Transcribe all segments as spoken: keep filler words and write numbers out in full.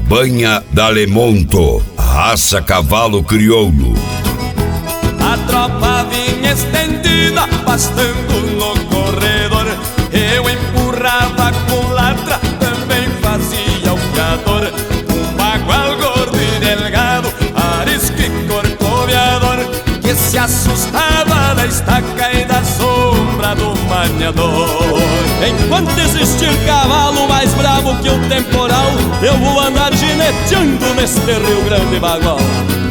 Banha d'Alemonto, raça cavalo crioulo. A tropa vinha estendida, pastando no corredor. Eu empurrava com latra, também fazia o fiador. Um bagual gordo e delgado, arisco e corcoveador, que se assustava da estaca e da sombra do maniador. Enquanto existir cavalo mais bravo que o temporal, eu vou andar gineteando neste Rio Grande bagual.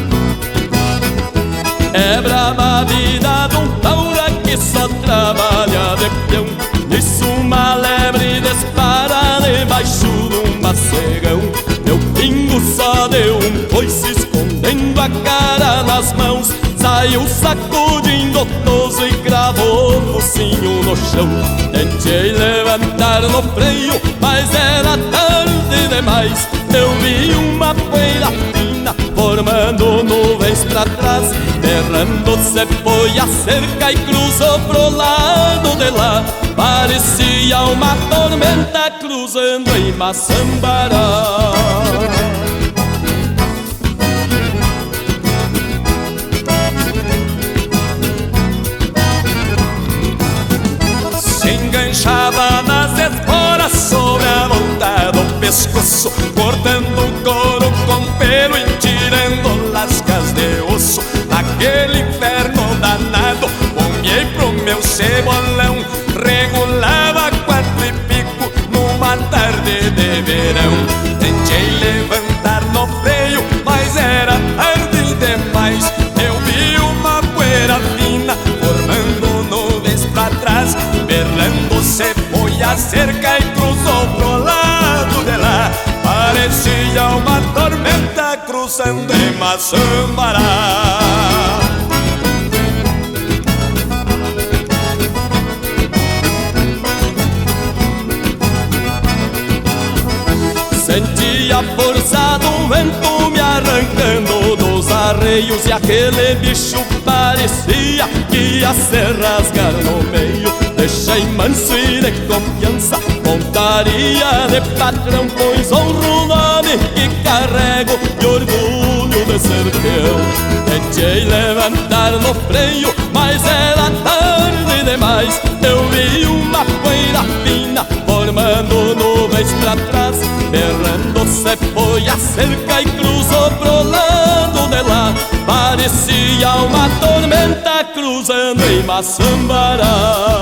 É brava a vida de um taura que só trabalha de peão. Nisso uma lebre dispara debaixo de um macegão. Meu pingo só deu um coice escondendo a cara nas mãos. Saiu sacudindo toso e cravou o focinho no chão. Tentei levantar no freio, mas era tarde demais. Eu vi uma poeira fina formando nuvens pra trás. Berrando se foi a cerca e cruzou pro lado de lá. Parecia uma tormenta cruzando em Maçambará. Se enganchava nas esporas sobre a volta do pescoço, cortando o couro com pelo e tirando lascas de osso. Naquele inferno danado, pomei pro meu cebolão, regulava quatro e pico numa tarde de verão. Tentei levantar no freio, mas era tarde demais. Eu vi uma poeira fina formando nuvens pra trás. Berrando se foi a cerca e cruzou pro lado de lá. Parecia uma tormenta cruzando em Maçambará. Senti a força do vento me arrancando dos arreios, e aquele bicho parecia que ia se rasgar no meio. Deixei manso e de confiança, pontaria de patrão, pois honro o nome que carrego e orgulho de ser teu. Tentei levantar no freio, mas era tarde demais. Eu vi uma poeira fina formando nuvens pra trás. Berrando se foi a cerca e cruzou pro lado de lá. Parecia uma tormenta cruzando em Maçambará.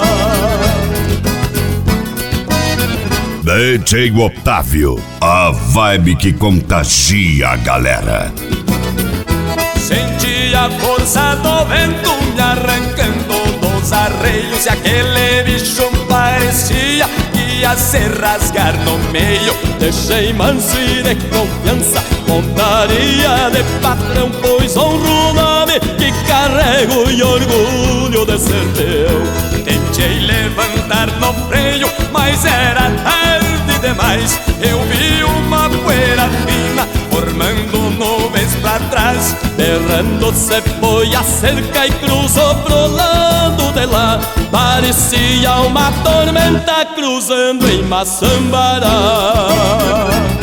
D J Otávio, a vibe que contagia a galera. Senti a força do vento me arrancando dos arreios, e aquele bicho parecia que ia se rasgar no meio. Deixei manso e de confiança, pontaria de patrão, pois honro o nome que carrego e orgulho de ser teu. Tentei levantar no freio, mas era tarde demais. Eu vi uma poeira fina formando nuvens pra trás. Berrando se foi a cerca e cruzou pro lado de lá. Parecia uma tormenta cruzando em Maçambará.